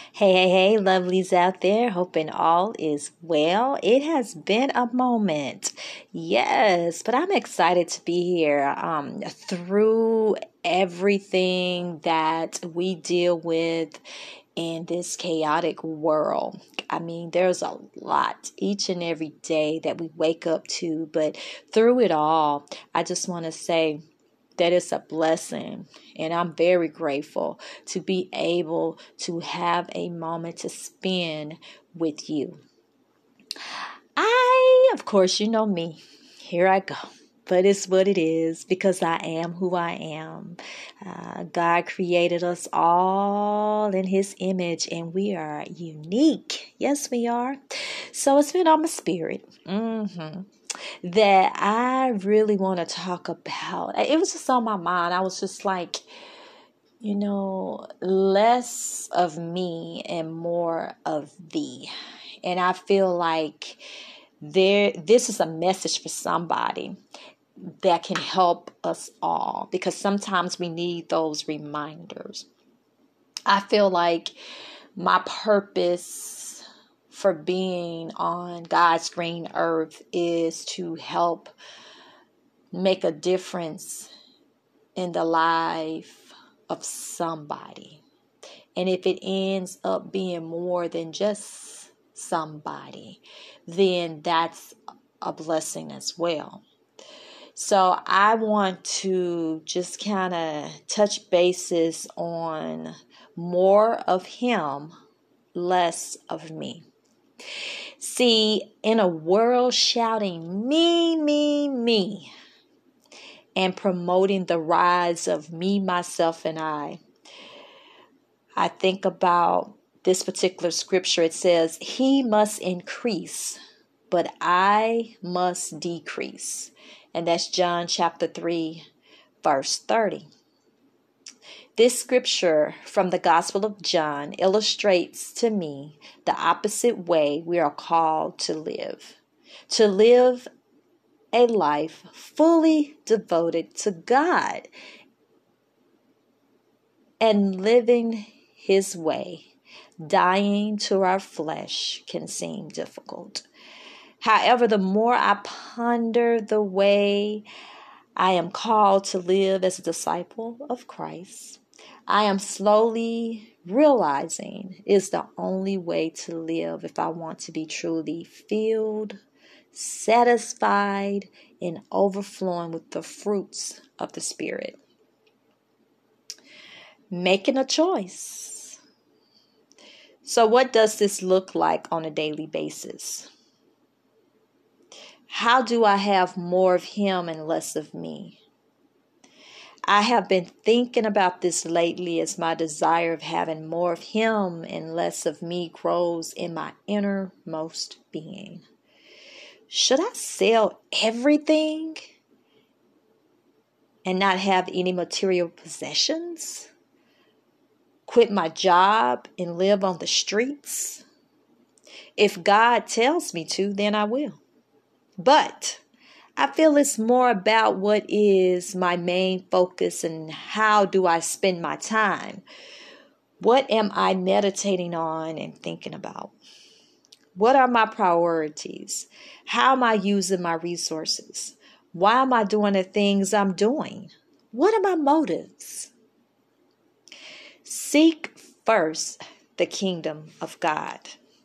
Hey, lovelies out there. Hoping all is well. It has been a moment. Yes, but I'm excited to be here. Through everything that we deal with in this chaotic world. I mean, there's a lot each and every day that we wake up to, but through it all, I just want to say, that is a blessing. And I'm very grateful to be able to have a moment to spend with you. Of course, you know me. Here I go. But it's what it is because I am who I am. God created us all in His image and we are unique. Yes, we are. So it's been on my spirit. That I really want to talk about. It was just on my mind. I was just like, less of me and more of thee. And I feel like this is a message for somebody that can help us all because sometimes we need those reminders. I feel like my purpose for being on God's green earth is to help make a difference in the life of somebody. And if it ends up being more than just somebody, then that's a blessing as well. So I want to just kind of touch bases on more of Him, less of me. See, in a world shouting me, and promoting the rise of me, myself, and I think about this particular scripture. It says, He must increase, but I must decrease. And that's John chapter 3, verse 30. This scripture from the Gospel of John illustrates to me the opposite way we are called to live. To live a life fully devoted to God and living His way. Dying to our flesh can seem difficult. However, the more I ponder the way I am called to live as a disciple of Christ, I am slowly realizing is the only way to live if I want to be truly filled, satisfied, and overflowing with the fruits of the Spirit. Making a choice. So what does this look like on a daily basis? How do I have more of Him and less of me? I have been thinking about this lately as my desire of having more of Him and less of me grows in my innermost being. Should I sell everything and not have any material possessions? Quit my job and live on the streets? If God tells me to, then I will. But I feel it's more about what is my main focus and how do I spend my time. What am I meditating on and thinking about? What are my priorities? How am I using my resources? Why am I doing the things I'm doing? What are my motives? Seek first the kingdom of God.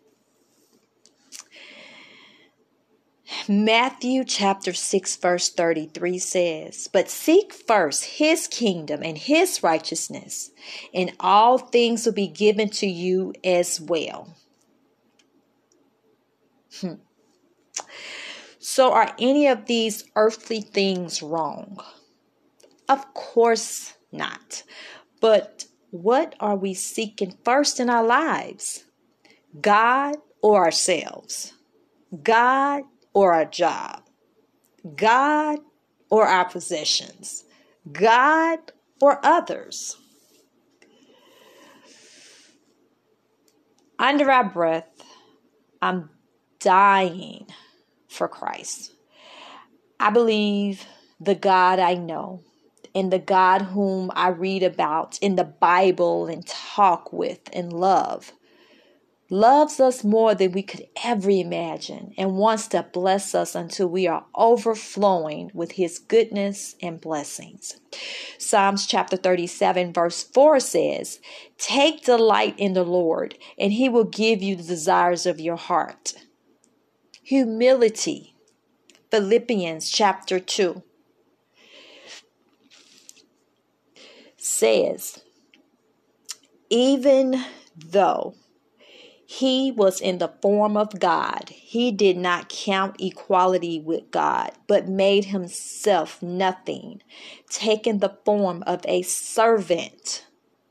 Matthew chapter 6 verse 33 says, But seek first His kingdom and His righteousness, and all things will be given to you as well. So are any of these earthly things wrong? Of course not. But what are we seeking first in our lives? God or ourselves? God or our job? God or our possessions? God or others? Under our breath, I'm dying for Christ. I believe the God I know and the God whom I read about in the Bible and talk with and love loves us more than we could ever imagine, and wants to bless us until we are overflowing with his goodness and blessings. Psalms chapter 37 verse 4 says, "Take delight in the Lord, and he will give you the desires of your heart." Humility. Philippians chapter 2 says, "Even though he was in the form of God, he did not count equality with God, but made himself nothing, taking the form of a servant."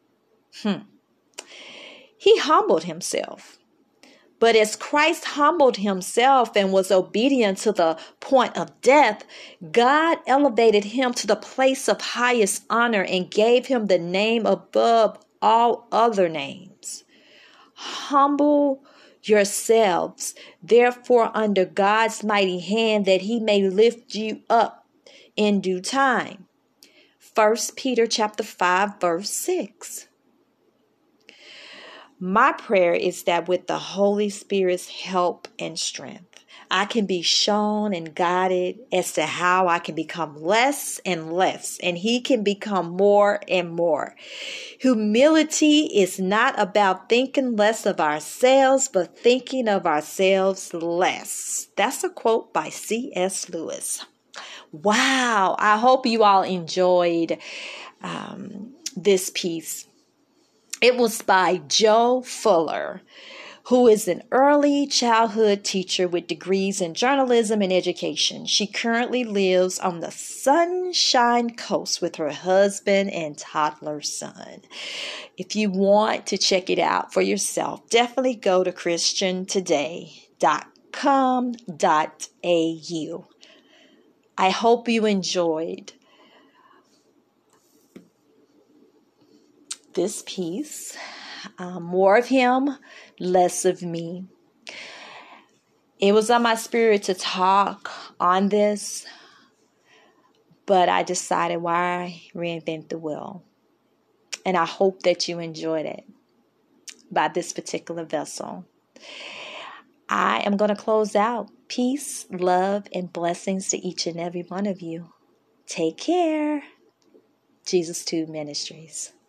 He humbled himself. But as Christ humbled himself and was obedient to the point of death, God elevated him to the place of highest honor and gave him the name above all other names. Humble yourselves, therefore, under God's mighty hand, that he may lift you up in due time. 1 Peter chapter 5, verse 6. My prayer is that with the Holy Spirit's help and strength, I can be shown and guided as to how I can become less and less, and he can become more and more. Humility is not about thinking less of ourselves, but thinking of ourselves less. That's a quote by C.S. Lewis. Wow. I hope you all enjoyed this piece. It was by Jo Fuller, who is an early childhood teacher with degrees in journalism and education. She currently lives on the Sunshine Coast with her husband and toddler son. If you want to check it out for yourself, definitely go to christiantoday.com.au. I hope you enjoyed this piece. More of him, less of me. It was on my spirit to talk on this, but I decided, why reinvent the wheel? And I hope that you enjoyed it by this particular vessel. I am going to close out. Peace, love, and blessings to each and every one of you. Take care. Jesus Tube Ministries.